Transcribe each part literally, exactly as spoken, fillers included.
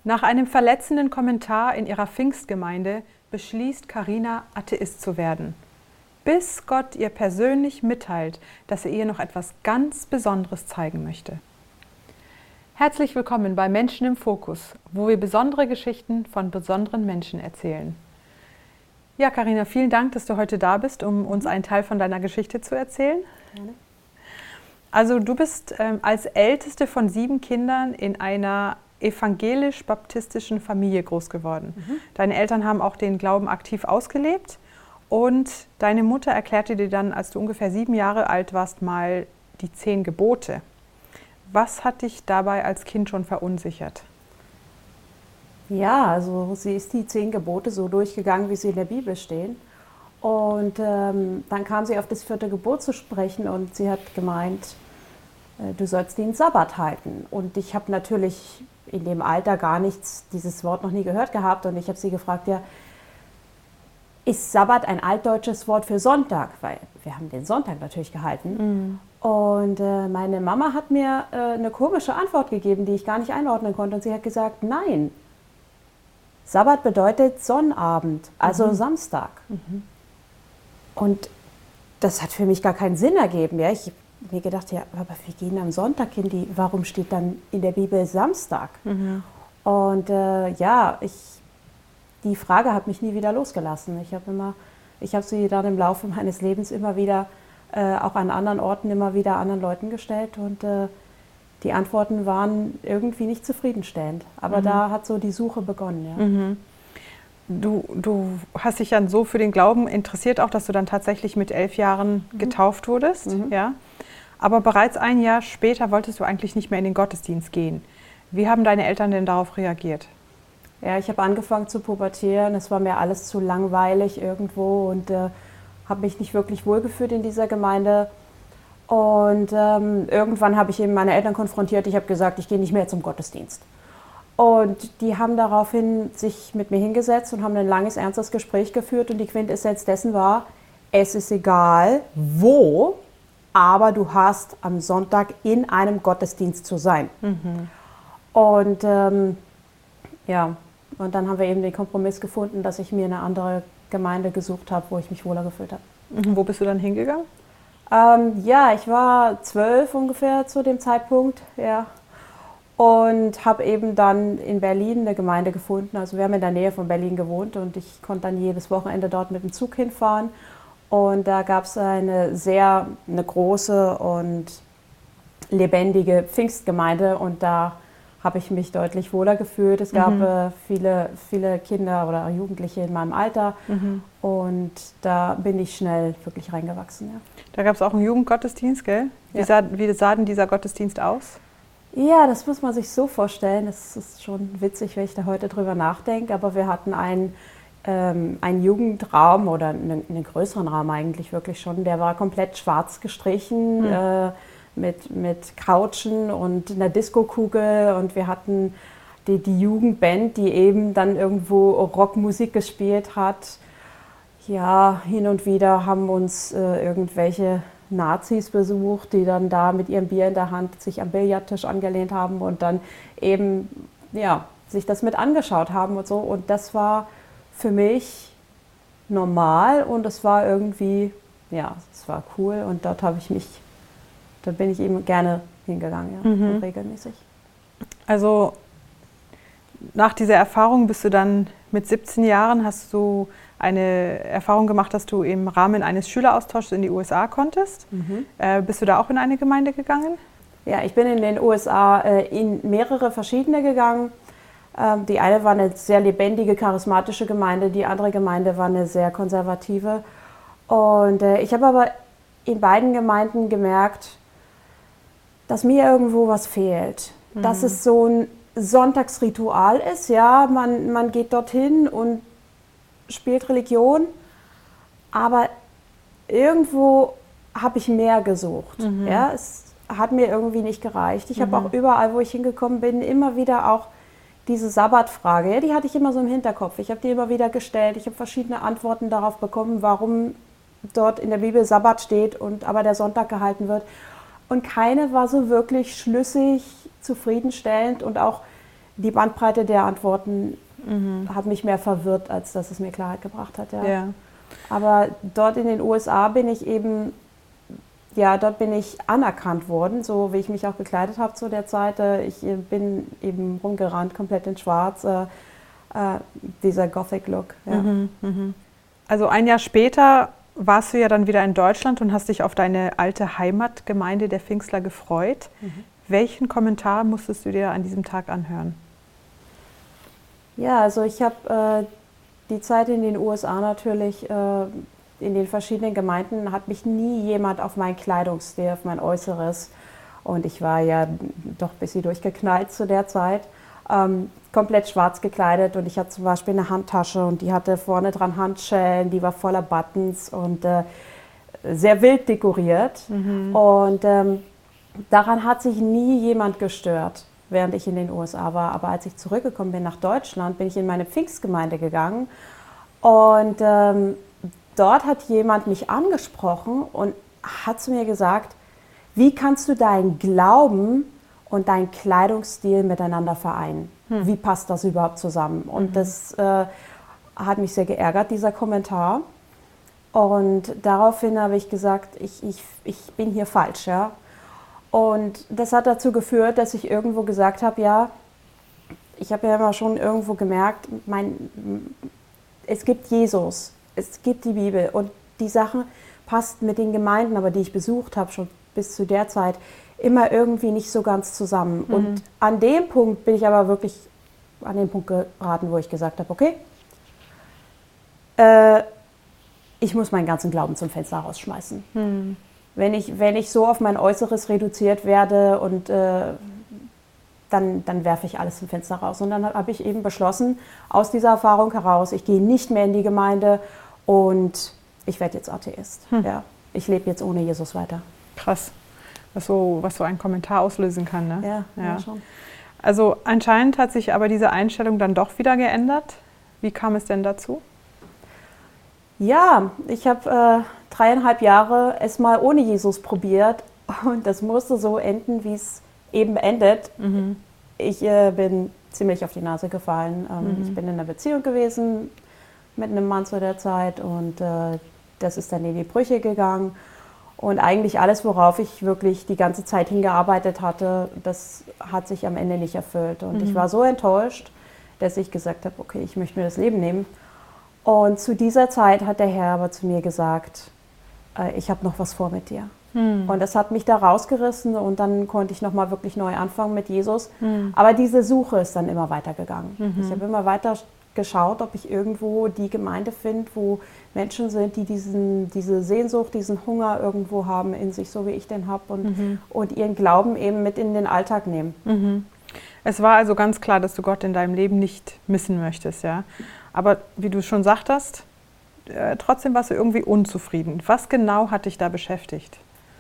Nach einem verletzenden Kommentar in ihrer Pfingstgemeinde beschließt Carina, Atheist zu werden, bis Gott ihr persönlich mitteilt, dass er ihr noch etwas ganz Besonderes zeigen möchte. Herzlich willkommen bei Menschen im Fokus, wo wir besondere Geschichten von besonderen Menschen erzählen. Ja, Carina, vielen Dank, dass du heute da bist, um uns einen Teil von deiner Geschichte zu erzählen. Gerne. Also du bist ähm, als älteste von sieben Kindern in einer evangelisch-baptistischen Familie groß geworden. Mhm. Deine Eltern haben auch den Glauben aktiv ausgelebt und deine Mutter erklärte dir dann, als du ungefähr sieben Jahre alt warst, mal die zehn Gebote. Was hat dich dabei als Kind schon verunsichert? Ja, also sie ist die zehn Gebote so durchgegangen, wie sie in der Bibel stehen. Und ähm, dann kam sie auf das vierte Gebot zu sprechen und sie hat gemeint, äh, du sollst den Sabbat halten. Und ich habe natürlich in dem Alter gar nichts, dieses Wort noch nie gehört gehabt. Und ich habe sie gefragt, ja, ist Sabbat ein altdeutsches Wort für Sonntag? Weil wir haben den Sonntag natürlich gehalten. Mhm. Und äh, meine Mama hat mir äh, eine komische Antwort gegeben, die ich gar nicht einordnen konnte. Und sie hat gesagt, nein, Sabbat bedeutet Sonnabend, also mhm. Samstag. Mhm. Und das hat für mich gar keinen Sinn ergeben. Ja? Ich habe mir gedacht, ja, aber wir gehen am Sonntag hin, die, warum steht dann in der Bibel Samstag? Mhm. Und äh, ja, ich, die Frage hat mich nie wieder losgelassen. Ich habe immer, ich habe sie dann im Laufe meines Lebens immer wieder, äh, auch an anderen Orten immer wieder anderen Leuten gestellt und äh, die Antworten waren irgendwie nicht zufriedenstellend. Aber mhm. da hat so die Suche begonnen. Ja. Mhm. Du, du hast dich dann so für den Glauben interessiert, auch dass du dann tatsächlich mit elf Jahren mhm. getauft wurdest. Mhm. Ja? Aber bereits ein Jahr später wolltest du eigentlich nicht mehr in den Gottesdienst gehen. Wie haben deine Eltern denn darauf reagiert? Ja, ich habe angefangen zu pubertieren. Es war mir alles zu langweilig irgendwo und äh, habe mich nicht wirklich wohlgefühlt in dieser Gemeinde. Und ähm, irgendwann habe ich eben meine Eltern konfrontiert. Ich habe gesagt, ich gehe nicht mehr zum Gottesdienst. Und die haben daraufhin sich mit mir hingesetzt und haben ein langes, ernstes Gespräch geführt. Und die Quintessenz dessen war, es ist egal, wo, aber du hast am Sonntag in einem Gottesdienst zu sein. Mhm. Und ähm, ja, und dann haben wir eben den Kompromiss gefunden, dass ich mir eine andere Gemeinde gesucht habe, wo ich mich wohler gefühlt habe. Mhm. Wo bist du dann hingegangen? Ähm, ja, ich war zwölf ungefähr zu dem Zeitpunkt, ja. Und habe eben dann in Berlin eine Gemeinde gefunden. Also wir haben in der Nähe von Berlin gewohnt und ich konnte dann jedes Wochenende dort mit dem Zug hinfahren. Und da gab es eine sehr, eine große und lebendige Pfingstgemeinde und da habe ich mich deutlich wohler gefühlt. Es gab mhm. äh, viele, viele Kinder oder Jugendliche in meinem Alter mhm. und da bin ich schnell wirklich reingewachsen. Ja. Da gab es auch einen Jugendgottesdienst, gell? Wie, ja. sah, wie sah denn dieser Gottesdienst aus? Ja, das muss man sich so vorstellen. Das ist schon witzig, wenn ich da heute drüber nachdenke. Aber wir hatten einen, ähm, einen Jugendraum oder einen, einen größeren Raum eigentlich wirklich schon. Der war komplett schwarz gestrichen mhm. äh, mit, mit Couchen und einer Diskokugel. Und wir hatten die, die Jugendband, die eben dann irgendwo Rockmusik gespielt hat. Ja, hin und wieder haben uns äh, irgendwelche Nazis besucht, die dann da mit ihrem Bier in der Hand sich am Billardtisch angelehnt haben und dann eben ja, sich das mit angeschaut haben und so. Und das war für mich normal und es war irgendwie, ja, es war cool und dort habe ich mich, da bin ich eben gerne hingegangen, ja, mhm. und regelmäßig. Also nach dieser Erfahrung bist du dann mit siebzehn Jahren, hast du eine Erfahrung gemacht, dass du im Rahmen eines Schüleraustauschs in die U S A konntest. Mhm. Äh, bist du da auch in eine Gemeinde gegangen? Ja, ich bin in den U S A äh, in mehrere verschiedene gegangen. Ähm, die eine war eine sehr lebendige, charismatische Gemeinde, die andere Gemeinde war eine sehr konservative. Und äh, ich habe aber in beiden Gemeinden gemerkt, dass mir irgendwo was fehlt. Mhm. Dass es so ein Sonntagsritual ist, ja, man, man geht dorthin und spielt Religion, aber irgendwo habe ich mehr gesucht. Mhm. Ja, es hat mir irgendwie nicht gereicht. Ich mhm. habe auch überall, wo ich hingekommen bin, immer wieder auch diese Sabbatfrage, ja, die hatte ich immer so im Hinterkopf. Ich habe die immer wieder gestellt. Ich habe verschiedene Antworten darauf bekommen, warum dort in der Bibel Sabbat steht und aber der Sonntag gehalten wird. Und keine war so wirklich schlüssig, zufriedenstellend und auch die Bandbreite der Antworten mhm. hat mich mehr verwirrt, als dass es mir Klarheit gebracht hat. Ja. Ja. Aber dort in den U S A bin ich eben, ja, dort bin ich anerkannt worden, so wie ich mich auch gekleidet habe zu der Zeit. Ich bin eben rumgerannt, komplett in Schwarz, äh, äh, dieser Gothic-Look. Ja. Mhm, mhm. Also ein Jahr später warst du ja dann wieder in Deutschland und hast dich auf deine alte Heimatgemeinde der Pfingstler gefreut. Mhm. Welchen Kommentar musstest du dir an diesem Tag anhören? Ja, also ich habe äh, die Zeit in den U S A natürlich, äh, in den verschiedenen Gemeinden, hat mich nie jemand auf meinen Kleidungsstil, auf mein Äußeres, und ich war ja doch ein bisschen durchgeknallt zu der Zeit, ähm, komplett schwarz gekleidet, und ich hatte zum Beispiel eine Handtasche und die hatte vorne dran Handschellen, die war voller Buttons und äh, sehr wild dekoriert. Mhm. Und ähm, daran hat sich nie jemand gestört, während ich in den U S A war. Aber als ich zurückgekommen bin nach Deutschland, bin ich in meine Pfingstgemeinde gegangen und ähm, dort hat jemand mich angesprochen und hat zu mir gesagt, wie kannst du deinen Glauben und deinen Kleidungsstil miteinander vereinen? Hm. Wie passt das überhaupt zusammen? Und mhm. das äh, hat mich sehr geärgert, dieser Kommentar. Und daraufhin habe ich gesagt, ich, ich, ich bin hier falsch. Ja? Und das hat dazu geführt, dass ich irgendwo gesagt habe, ja, ich habe ja immer schon irgendwo gemerkt, mein, es gibt Jesus, es gibt die Bibel und die Sache passt mit den Gemeinden, aber die ich besucht habe, schon bis zu der Zeit, immer irgendwie nicht so ganz zusammen. Mhm. Und an dem Punkt bin ich aber wirklich an den Punkt geraten, wo ich gesagt habe, okay, äh, ich muss meinen ganzen Glauben zum Fenster rausschmeißen. Mhm. Wenn ich, wenn ich so auf mein Äußeres reduziert werde, und äh, dann, dann werfe ich alles zum Fenster raus. Und dann habe ich eben beschlossen, aus dieser Erfahrung heraus, ich gehe nicht mehr in die Gemeinde und ich werde jetzt Atheist. Hm. Ja, ich lebe jetzt ohne Jesus weiter. Krass, was so, was so ein Kommentar auslösen kann. Ne? Ja, ja. ja, schon. Also anscheinend hat sich aber diese Einstellung dann doch wieder geändert. Wie kam es denn dazu? Ja, ich habe äh, dreieinhalb Jahre es mal ohne Jesus probiert und das musste so enden, wie es eben endet. Mhm. Ich äh, bin ziemlich auf die Nase gefallen. Ähm, mhm. Ich bin in einer Beziehung gewesen mit einem Mann zu der Zeit und äh, das ist dann in die Brüche gegangen. Und eigentlich alles, worauf ich wirklich die ganze Zeit hingearbeitet hatte, das hat sich am Ende nicht erfüllt. Und mhm. ich war so enttäuscht, dass ich gesagt habe, okay, ich möchte mir das Leben nehmen. Und zu dieser Zeit hat der Herr aber zu mir gesagt, äh, ich habe noch was vor mit dir. Hm. Und das hat mich da rausgerissen und dann konnte ich nochmal wirklich neu anfangen mit Jesus. Hm. Aber diese Suche ist dann immer weitergegangen. Mhm. Ich habe immer weiter geschaut, ob ich irgendwo die Gemeinde finde, wo Menschen sind, die diesen, diese Sehnsucht, diesen Hunger irgendwo haben in sich, so wie ich den habe, und, mhm. und ihren Glauben eben mit in den Alltag nehmen. Mhm. Es war also ganz klar, dass du Gott in deinem Leben nicht missen möchtest, ja. Aber wie du schon sagtest, äh, trotzdem warst du irgendwie unzufrieden. Was genau hat dich da beschäftigt?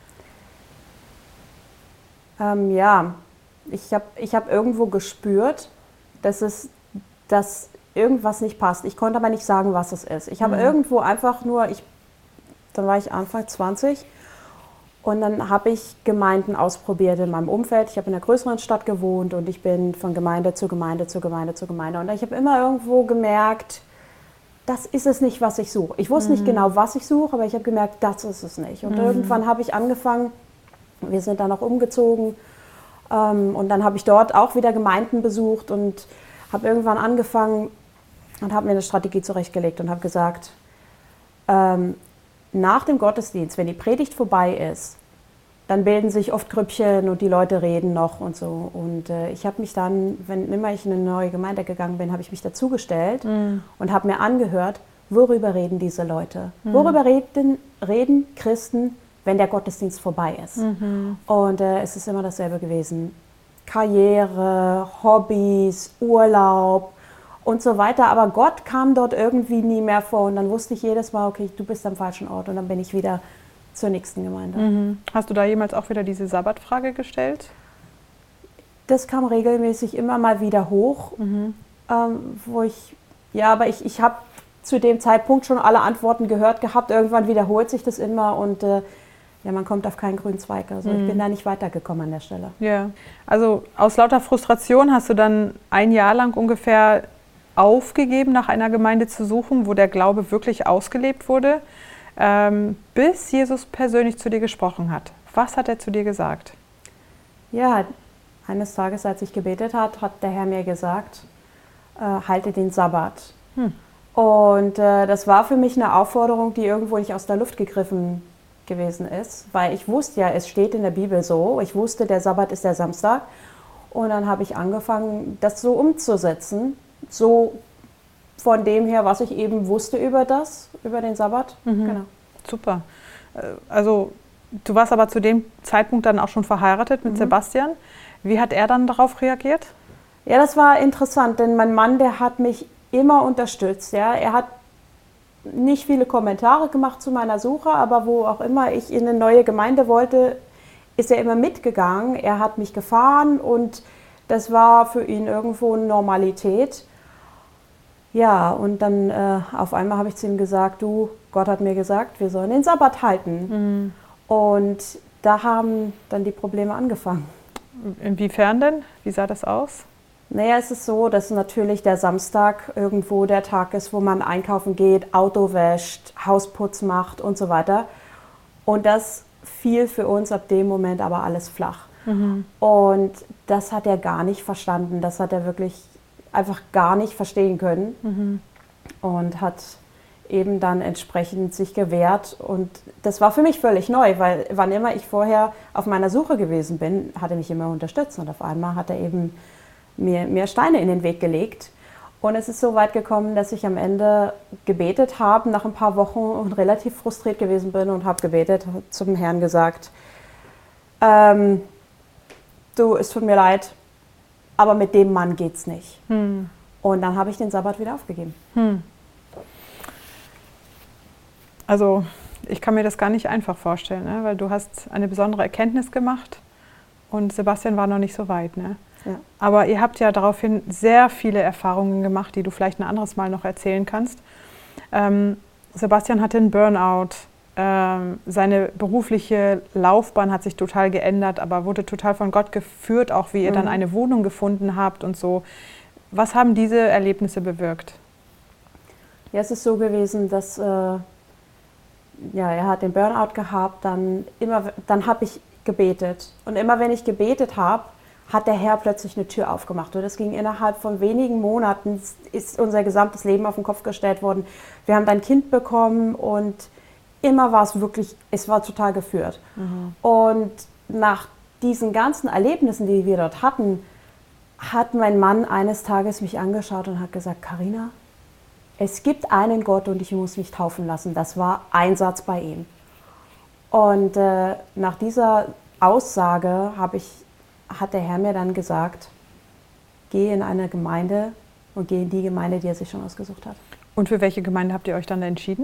Ähm, ja, ich habe ich hab irgendwo gespürt, dass, es, dass irgendwas nicht passt. Ich konnte aber nicht sagen, was es ist. Ich habe mhm. irgendwo einfach nur, ich, dann war ich Anfang zwanzig und dann habe ich Gemeinden ausprobiert in meinem Umfeld. Ich habe in einer größeren Stadt gewohnt und ich bin von Gemeinde zu Gemeinde zu Gemeinde zu Gemeinde. Und ich habe immer irgendwo gemerkt, das ist es nicht, was ich suche. Ich wusste mhm. nicht genau, was ich suche, aber ich habe gemerkt, das ist es nicht. Und mhm. irgendwann habe ich angefangen, wir sind dann auch umgezogen ähm, und dann habe ich dort auch wieder Gemeinden besucht und habe irgendwann angefangen und habe mir eine Strategie zurechtgelegt und habe gesagt, ähm, nach dem Gottesdienst, wenn die Predigt vorbei ist, dann bilden sich oft Grüppchen und die Leute reden noch und so. Und äh, ich habe mich dann, wenn immer ich in eine neue Gemeinde gegangen bin, habe ich mich dazugestellt mm. und habe mir angehört, worüber reden diese Leute? Mm. Worüber reden, reden Christen, wenn der Gottesdienst vorbei ist? Mm-hmm. Und äh, es ist immer dasselbe gewesen. Karriere, Hobbys, Urlaub und so weiter. Aber Gott kam dort irgendwie nie mehr vor. Und dann wusste ich jedes Mal, okay, du bist am falschen Ort. Und dann bin ich wieder zur nächsten Gemeinde. Mhm. Hast du da jemals auch wieder diese Sabbatfrage gestellt? Das kam regelmäßig immer mal wieder hoch, mhm. ähm, wo ich, ja, aber ich, ich habe zu dem Zeitpunkt schon alle Antworten gehört gehabt. Irgendwann wiederholt sich das immer und äh, ja, man kommt auf keinen grünen Zweig. Also Mhm. ich bin da nicht weitergekommen an der Stelle. Ja, also aus lauter Frustration hast du dann ein Jahr lang ungefähr aufgegeben, nach einer Gemeinde zu suchen, wo der Glaube wirklich ausgelebt wurde, ähm, bis Jesus persönlich zu dir gesprochen hat. Was hat er zu dir gesagt? Ja, eines Tages, als ich gebetet habe, hat der Herr mir gesagt, äh, halte den Sabbat. Hm. Und äh, das war für mich eine Aufforderung, die irgendwo nicht aus der Luft gegriffen gewesen ist, weil ich wusste ja, es steht in der Bibel so, ich wusste, der Sabbat ist der Samstag und dann habe ich angefangen, das so umzusetzen, so von dem her, was ich eben wusste über das, über den Sabbat. Mhm. Genau. Super. Äh, Also du warst aber zu dem Zeitpunkt dann auch schon verheiratet mit Mhm. Sebastian. Wie hat er dann darauf reagiert? Ja, das war interessant, denn mein Mann, der hat mich immer unterstützt. Ja. Er hat nicht viele Kommentare gemacht zu meiner Suche, aber wo auch immer ich in eine neue Gemeinde wollte, ist er immer mitgegangen. Er hat mich gefahren und das war für ihn irgendwo eine Normalität. Ja, und dann äh, auf einmal habe ich zu ihm gesagt, du, Gott hat mir gesagt, wir sollen den Sabbat halten. Mhm. Und da haben dann die Probleme angefangen. Inwiefern denn? Wie sah das aus? Naja, es ist so, dass natürlich der Samstag irgendwo der Tag ist, wo man einkaufen geht, Auto wäscht, Hausputz macht und so weiter. Und das fiel für uns ab dem Moment aber alles flach. Mhm. Und das hat er gar nicht verstanden. Das hat er wirklich einfach gar nicht verstehen können. Mhm. Und hat eben dann entsprechend sich gewehrt. Und das war für mich völlig neu, weil wann immer ich vorher auf meiner Suche gewesen bin, hat er mich immer unterstützt. Und auf einmal hat er eben mir mehr Steine in den Weg gelegt. Und es ist so weit gekommen, dass ich am Ende gebetet habe, nach ein paar Wochen und relativ frustriert gewesen bin und habe gebetet, zum Herrn gesagt, ähm, du, es tut mir leid, aber mit dem Mann geht's nicht. Hm. Und dann habe ich den Sabbat wieder aufgegeben. Hm. Also ich kann mir das gar nicht einfach vorstellen, ne? Weil du hast eine besondere Erkenntnis gemacht und Sebastian war noch nicht so weit. Ne? Ja. Aber ihr habt ja daraufhin sehr viele Erfahrungen gemacht, die du vielleicht ein anderes Mal noch erzählen kannst. Ähm, Sebastian hatte einen Burnout, ähm, seine berufliche Laufbahn hat sich total geändert, aber wurde total von Gott geführt, auch wie ihr Mhm. dann eine Wohnung gefunden habt und so. Was haben diese Erlebnisse bewirkt? Ja, es ist so gewesen, dass äh, ja, er hat den Burnout gehabt, dann, immer, dann habe ich gebetet. Und immer wenn ich gebetet habe, hat der Herr plötzlich eine Tür aufgemacht. Und das ging innerhalb von wenigen Monaten, ist unser gesamtes Leben auf den Kopf gestellt worden. Wir haben dann ein Kind bekommen und immer war es wirklich, es war total geführt. Mhm. Und nach diesen ganzen Erlebnissen, die wir dort hatten, hat mein Mann eines Tages mich angeschaut und hat gesagt, Carina, es gibt einen Gott und ich muss mich taufen lassen. Das war ein Satz bei ihm. Und äh, nach dieser Aussage habe ich hat der Herr mir dann gesagt, geh in eine Gemeinde und geh in die Gemeinde, die er sich schon ausgesucht hat. Und für welche Gemeinde habt ihr euch dann entschieden?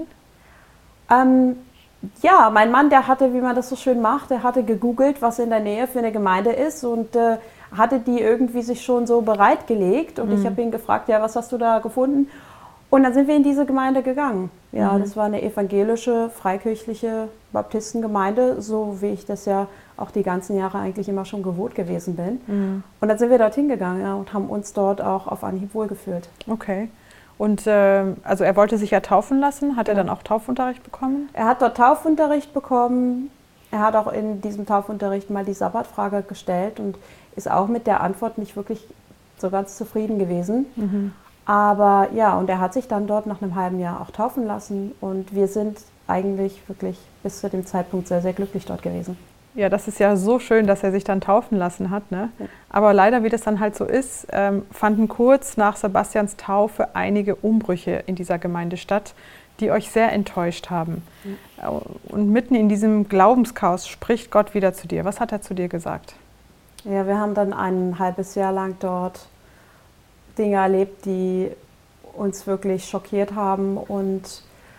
Ähm, ja, mein Mann, der hatte, wie man das so schön macht, der hatte gegoogelt, was in der Nähe für eine Gemeinde ist und äh, hatte die irgendwie sich schon so bereitgelegt. Und Mhm. ich habe ihn gefragt, ja, was hast du da gefunden? Und dann sind wir in diese Gemeinde gegangen. Ja, Mhm. das war eine evangelische, freikirchliche Baptistengemeinde, so wie ich das ja auch die ganzen Jahre eigentlich immer schon gewohnt gewesen bin. Mhm. Und dann sind wir dorthin gegangen, ja, und haben uns dort auch auf Anhieb wohlgefühlt. Okay. Und äh, also er wollte sich ja taufen lassen. Hat er Ja. dann auch Taufunterricht bekommen? Er hat dort Taufunterricht bekommen. Er hat auch in diesem Taufunterricht mal die Sabbatfrage gestellt und ist auch mit der Antwort nicht wirklich so ganz zufrieden gewesen. Mhm. Aber ja, und er hat sich dann dort nach einem halben Jahr auch taufen lassen. Und wir sind eigentlich wirklich bis zu dem Zeitpunkt sehr, sehr glücklich dort gewesen. Ja, das ist ja so schön, dass er sich dann taufen lassen hat. Ne? Ja. Aber leider, wie das dann halt so ist, ähm, fanden kurz nach Sebastians Taufe einige Umbrüche in dieser Gemeinde statt, die euch sehr enttäuscht haben. Ja. Und mitten in diesem Glaubenschaos spricht Gott wieder zu dir. Was hat er zu dir gesagt? Ja, wir haben dann ein halbes Jahr lang dort Dinge erlebt, die uns wirklich schockiert haben. Und,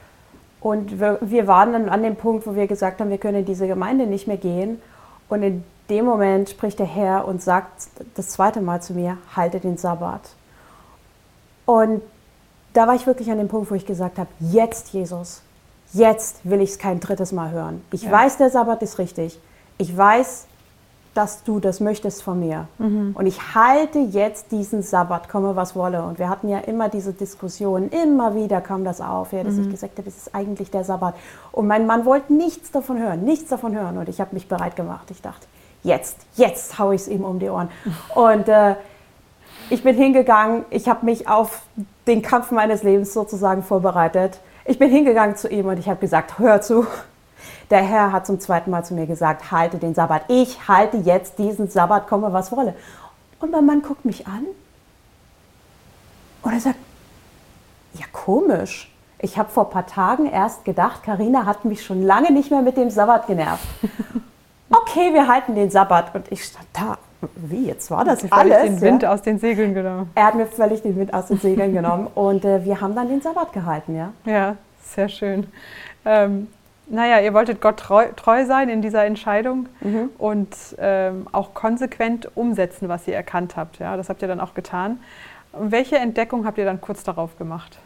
und wir, wir waren dann an dem Punkt, wo wir gesagt haben, wir können in diese Gemeinde nicht mehr gehen. Und in dem Moment spricht der Herr und sagt das zweite Mal zu mir, halte den Sabbat. Und da war ich wirklich an dem Punkt, wo ich gesagt habe, jetzt Jesus, jetzt will ich es kein drittes Mal hören. Ich Ja. weiß, der Sabbat ist richtig. Ich weiß, dass du das möchtest von mir. Mhm. Und ich halte jetzt diesen Sabbat, komme was wolle. Und wir hatten ja immer diese Diskussionen, immer wieder kam das auf, ja, dass Mhm. ich gesagt habe, das ist eigentlich der Sabbat. Und mein Mann wollte nichts davon hören, nichts davon hören. Und ich habe mich bereit gemacht. Ich dachte, jetzt, jetzt haue ich es ihm um die Ohren. Und äh, ich bin hingegangen, ich habe mich auf den Kampf meines Lebens sozusagen vorbereitet. Ich bin hingegangen zu ihm und ich habe gesagt, hör zu. Der Herr hat zum zweiten Mal zu mir gesagt, halte den Sabbat. Ich halte jetzt diesen Sabbat, komme was wolle. Und mein Mann guckt mich an und er sagt, ja komisch. Ich habe vor ein paar Tagen erst gedacht, Carina hat mich schon lange nicht mehr mit dem Sabbat genervt. Okay, wir halten den Sabbat. Und ich stand da, wie, jetzt war das Völlig alles? den Wind ja? aus den Segeln genommen. Er hat mir völlig den Wind aus den Segeln genommen und äh, wir haben dann den Sabbat gehalten, ja. Ja, sehr schön. Ähm, naja, ihr wolltet Gott treu, treu sein in dieser Entscheidung Mhm. und ähm, auch konsequent umsetzen, was ihr erkannt habt. Ja, das habt ihr dann auch getan. Und welche Entdeckung habt ihr dann kurz darauf gemacht?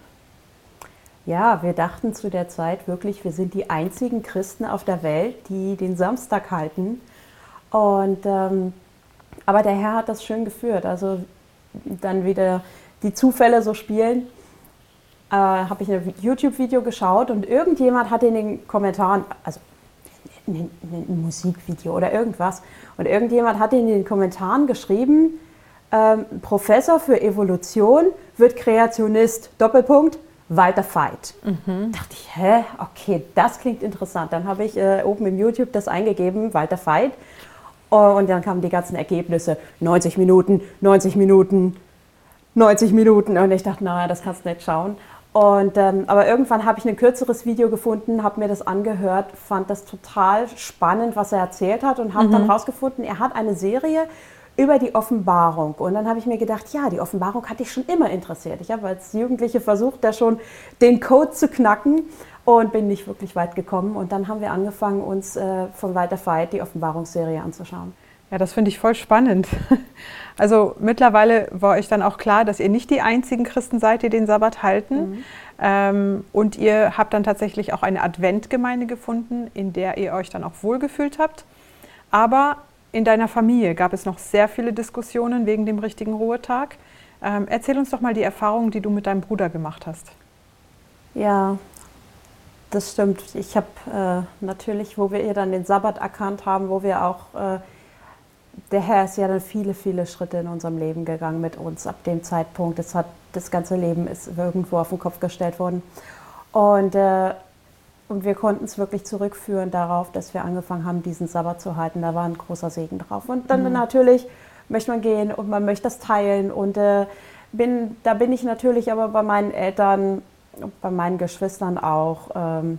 Ja, wir dachten zu der Zeit wirklich, wir sind die einzigen Christen auf der Welt, die den Samstag halten. Und, ähm, aber der Herr hat das schön geführt. Also dann wieder die Zufälle so spielen. Äh, habe ich ein YouTube-Video geschaut und irgendjemand hat in den Kommentaren, also ein, ein, ein Musikvideo oder irgendwas, und irgendjemand hat in den Kommentaren geschrieben, ähm, Professor für Evolution wird Kreationist, Doppelpunkt, Walter Veit. Mhm. Dachte ich, hä, okay, das klingt interessant. Dann habe ich äh, oben im YouTube das eingegeben, Walter Veit, und dann kamen die ganzen Ergebnisse, neunzig Minuten, neunzig Minuten, neunzig Minuten, und ich dachte, naja, das kannst du nicht schauen. Und, ähm, aber irgendwann habe ich ein kürzeres Video gefunden, habe mir das angehört, fand das total spannend, was er erzählt hat, und habe Mhm. dann rausgefunden, er hat eine Serie über die Offenbarung. Und dann habe ich mir gedacht, ja, die Offenbarung hat dich schon immer interessiert. Ich habe als Jugendliche versucht, da schon den Code zu knacken und bin nicht wirklich weit gekommen. Und dann haben wir angefangen, uns äh, von Walter Veit die Offenbarungsserie anzuschauen. Ja, das finde ich voll spannend. Also mittlerweile war euch dann auch klar, dass ihr nicht die einzigen Christen seid, die den Sabbat halten. Mhm. Ähm, und ihr habt dann tatsächlich auch eine Adventgemeinde gefunden, in der ihr euch dann auch wohlgefühlt habt. Aber in deiner Familie gab es noch sehr viele Diskussionen wegen dem richtigen Ruhetag. Ähm, erzähl uns doch mal die Erfahrungen, die du mit deinem Bruder gemacht hast. Ja, das stimmt. Ich habe äh, natürlich, wo wir ihr dann den Sabbat erkannt haben, wo wir auch, äh, der Herr ist ja dann viele, viele Schritte in unserem Leben gegangen mit uns ab dem Zeitpunkt. Das, hat, das ganze Leben ist irgendwo auf den Kopf gestellt worden. Und, äh, und wir konnten es wirklich zurückführen darauf, dass wir angefangen haben, diesen Sabbat zu halten. Da war ein großer Segen drauf. Und dann Mhm. natürlich möchte man gehen und man möchte das teilen. Und äh, bin, da bin ich natürlich aber bei meinen Eltern, bei meinen Geschwistern auch ähm,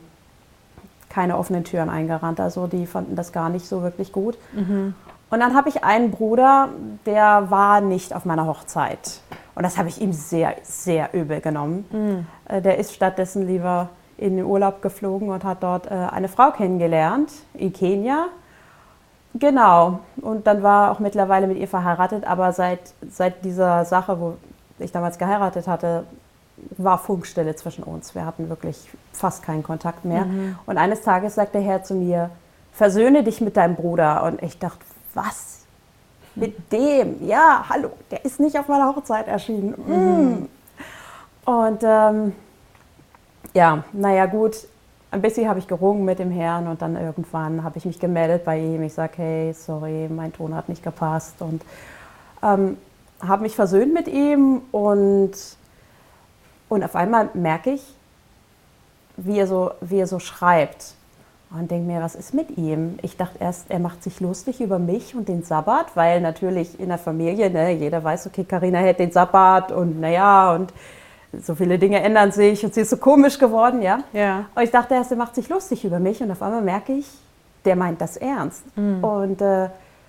keine offenen Türen eingerannt. Also die fanden das gar nicht so wirklich gut. Mhm. Und dann habe ich einen Bruder, der war nicht auf meiner Hochzeit. Und das habe ich ihm sehr, sehr übel genommen. Mhm. Äh, Der ist stattdessen lieber in den Urlaub geflogen und hat dort äh, eine Frau kennengelernt in Kenia. Genau. Und dann war auch mittlerweile mit ihr verheiratet. Aber seit, seit dieser Sache, wo ich damals geheiratet hatte, war Funkstille zwischen uns. Wir hatten wirklich fast keinen Kontakt mehr. Mhm. Und eines Tages sagt der Herr zu mir, versöhne dich mit deinem Bruder. Und ich dachte, was? Mit dem? Ja, hallo, der ist nicht auf meiner Hochzeit erschienen. Mm. Und ähm, ja, naja gut, ein bisschen habe ich gerungen mit dem Herrn und dann irgendwann habe ich mich gemeldet bei ihm. Ich sage, hey, sorry, mein Ton hat nicht gepasst und ähm, habe mich versöhnt mit ihm und, und auf einmal merke ich, wie er so, wie er so schreibt. Und denke mir, was ist mit ihm? Ich dachte erst, er macht sich lustig über mich und den Sabbat, weil natürlich in der Familie, ne, jeder weiß, okay, Carina hält den Sabbat und naja, und so viele Dinge ändern sich und sie ist so komisch geworden, ja. Ja. Und ich dachte erst, er macht sich lustig über mich und auf einmal merke ich, der meint das ernst. Mhm. Und, äh,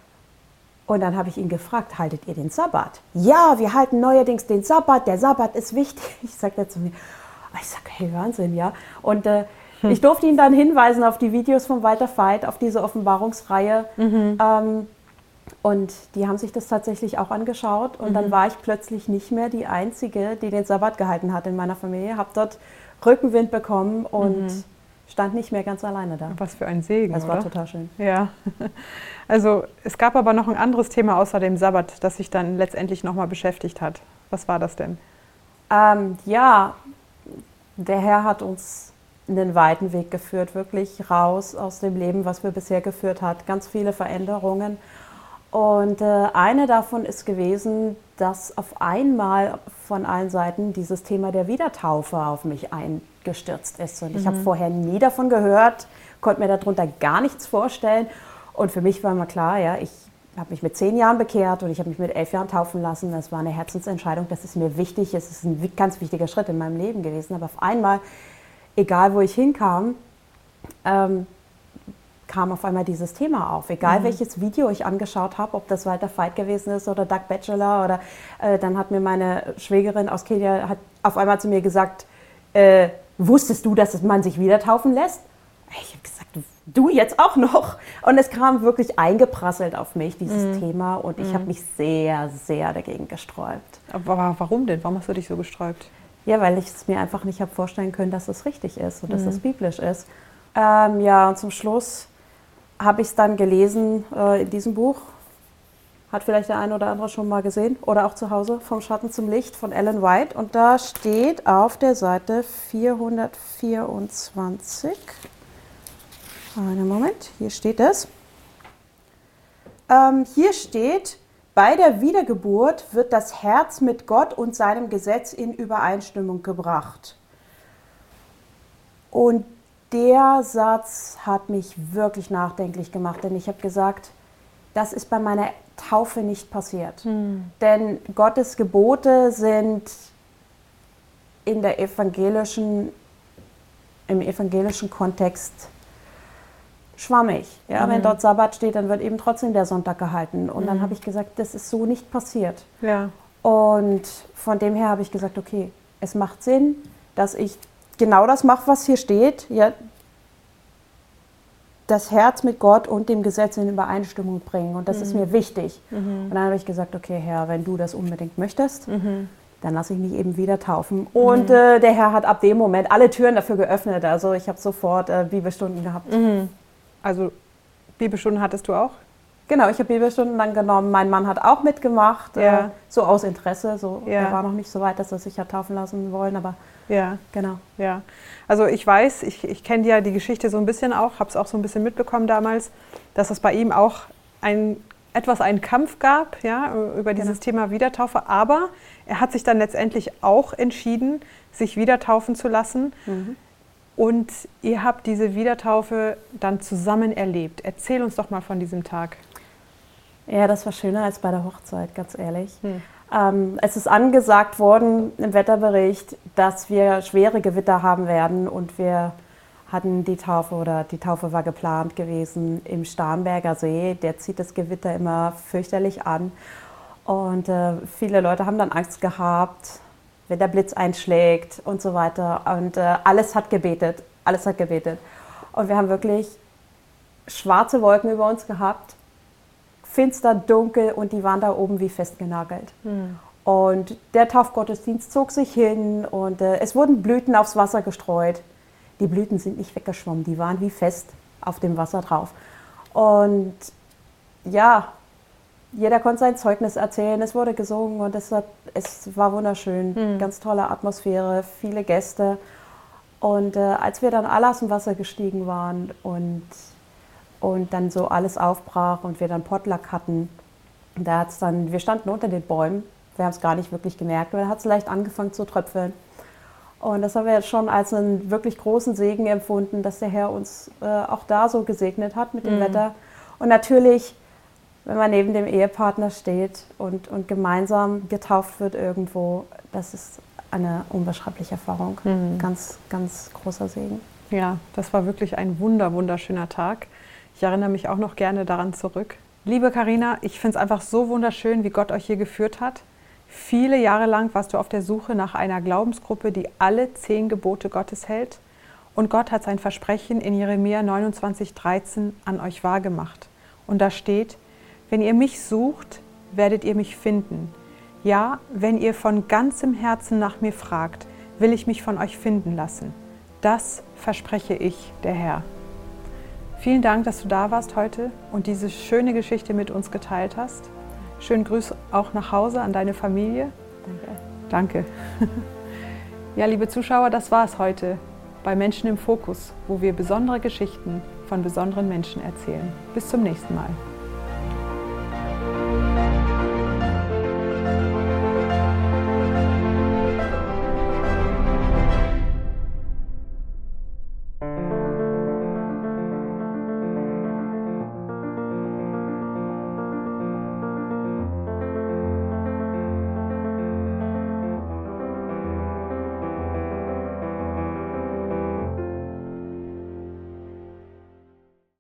und dann habe ich ihn gefragt, haltet ihr den Sabbat? Ja, wir halten neuerdings den Sabbat, der Sabbat ist wichtig. Ich sage zu mir, ich sage, hey, Wahnsinn, ja. Und äh, ich durfte ihn dann hinweisen auf die Videos von Walter Veit, auf diese Offenbarungsreihe. Mhm. Ähm, und die haben sich das tatsächlich auch angeschaut. Und Mhm. dann war ich plötzlich nicht mehr die Einzige, die den Sabbat gehalten hat in meiner Familie. Habe dort Rückenwind bekommen und Mhm. stand nicht mehr ganz alleine da. Was für ein Segen, Das war oder? total schön. Ja, also es gab aber noch ein anderes Thema außer dem Sabbat, das sich dann letztendlich nochmal beschäftigt hat. Was war das denn? Ähm, ja, der Herr hat uns einen weiten Weg geführt, wirklich raus aus dem Leben, was wir bisher geführt hat. Ganz viele Veränderungen. Und äh, eine davon ist gewesen, dass auf einmal von allen Seiten dieses Thema der Wiedertaufe auf mich eingestürzt ist. Und ich mhm. habe vorher nie davon gehört, konnte mir darunter gar nichts vorstellen. Und für mich war immer klar, ja, ich habe mich mit zehn Jahren bekehrt und ich habe mich mit elf Jahren taufen lassen. Das war eine Herzensentscheidung, das ist mir wichtig, es ist ein ganz wichtiger Schritt in meinem Leben gewesen. Aber auf einmal, egal wo ich hinkam, ähm, kam auf einmal dieses Thema auf. Egal mhm. welches Video ich angeschaut habe, ob das Walter Veit gewesen ist oder Doug Batchelor oder äh, dann hat mir meine Schwägerin aus Kenia hat auf einmal zu mir gesagt, äh, wusstest du, dass man sich wieder taufen lässt? Ich habe gesagt, du jetzt auch noch? Und es kam wirklich eingeprasselt auf mich, dieses mhm. Thema, und ich mhm. habe mich sehr, sehr dagegen gesträubt. Aber warum denn? Warum hast du dich so gesträubt? Ja, weil ich es mir einfach nicht habe vorstellen können, dass es richtig ist und mhm. dass es biblisch ist. Ähm, ja, und zum Schluss habe ich es dann gelesen äh, in diesem Buch. Hat vielleicht der eine oder andere schon mal gesehen oder auch zu Hause, Vom Schatten zum Licht von Ellen White. Und da steht auf der Seite vierhundertvierundzwanzig, einen Moment, hier steht es. Ähm, hier steht, bei der Wiedergeburt wird das Herz mit Gott und seinem Gesetz in Übereinstimmung gebracht. Und der Satz hat mich wirklich nachdenklich gemacht, denn ich habe gesagt, das ist bei meiner Taufe nicht passiert. Hm. Denn Gottes Gebote sind in der evangelischen, im evangelischen Kontext schwammig. Ja, mhm. Wenn dort Sabbat steht, dann wird eben trotzdem der Sonntag gehalten. Und mhm. dann habe ich gesagt, das ist so nicht passiert. Ja. Und von dem her habe ich gesagt, okay, es macht Sinn, dass ich genau das mache, was hier steht. Ja, das Herz mit Gott und dem Gesetz in Übereinstimmung bringen. Und das mhm. ist mir wichtig. Mhm. Und dann habe ich gesagt, okay, Herr, wenn du das unbedingt möchtest, mhm. dann lasse ich mich eben wieder taufen. Und mhm. äh, der Herr hat ab dem Moment alle Türen dafür geöffnet. Also ich habe sofort äh, Bibelstunden gehabt. Mhm. Also Bibelstunden hattest du auch? Genau, ich habe Bibelstunden dann genommen. Mein Mann hat auch mitgemacht, ja. äh, so aus Interesse. So, ja. Er war noch nicht so weit, dass er sich hat taufen lassen wollen, aber ja, genau. Ja. Also ich weiß, ich, ich kenne ja die Geschichte so ein bisschen auch, habe es auch so ein bisschen mitbekommen damals, dass es bei ihm auch ein, etwas einen Kampf gab, ja, über dieses genau. Thema Wiedertaufe. Aber er hat sich dann letztendlich auch entschieden, sich wieder taufen zu lassen. Mhm. Und ihr habt diese Wiedertaufe dann zusammen erlebt. Erzähl uns doch mal von diesem Tag. Ja, das war schöner als bei der Hochzeit, ganz ehrlich. Hm. Ähm, es ist angesagt worden im Wetterbericht, dass wir schwere Gewitter haben werden. Und wir hatten die Taufe, oder die Taufe war geplant gewesen im Starnberger See. Der zieht das Gewitter immer fürchterlich an. Und äh, viele Leute haben dann Angst gehabt, wenn der Blitz einschlägt und so weiter. Und äh, alles hat gebetet, alles hat gebetet. Und wir haben wirklich schwarze Wolken über uns gehabt, finster, dunkel, und die waren da oben wie festgenagelt. Hm. Und der Taufgottesdienst zog sich hin und äh, es wurden Blüten aufs Wasser gestreut. Die Blüten sind nicht weggeschwommen, die waren wie fest auf dem Wasser drauf. Und ja, jeder konnte sein Zeugnis erzählen, es wurde gesungen und es, hat, es war wunderschön. Mhm. Ganz tolle Atmosphäre, viele Gäste. Und äh, als wir dann alle aus dem Wasser gestiegen waren und, und dann so alles aufbrach und wir dann Potluck hatten, da hat's dann, wir standen unter den Bäumen, wir haben es gar nicht wirklich gemerkt, aber da hat es leicht angefangen zu tröpfeln. Und das haben wir jetzt schon als einen wirklich großen Segen empfunden, dass der Herr uns äh, auch da so gesegnet hat mit dem mhm. Wetter. Und natürlich, wenn man neben dem Ehepartner steht und, und gemeinsam getauft wird irgendwo, das ist eine unbeschreibliche Erfahrung. Mhm. Ganz, ganz großer Segen. Ja, das war wirklich ein wunder, wunderschöner Tag. Ich erinnere mich auch noch gerne daran zurück. Liebe Carina, ich finde es einfach so wunderschön, wie Gott euch hier geführt hat. Viele Jahre lang warst du auf der Suche nach einer Glaubensgruppe, die alle zehn Gebote Gottes hält. Und Gott hat sein Versprechen in Jeremia neunundzwanzig dreizehn an euch wahrgemacht. Und da steht: Wenn ihr mich sucht, werdet ihr mich finden. Ja, wenn ihr von ganzem Herzen nach mir fragt, will ich mich von euch finden lassen. Das verspreche ich, der Herr. Vielen Dank, dass du da warst heute und diese schöne Geschichte mit uns geteilt hast. Schönen Gruß auch nach Hause an deine Familie. Danke. Danke. Ja, liebe Zuschauer, das war es heute bei Menschen im Fokus, wo wir besondere Geschichten von besonderen Menschen erzählen. Bis zum nächsten Mal.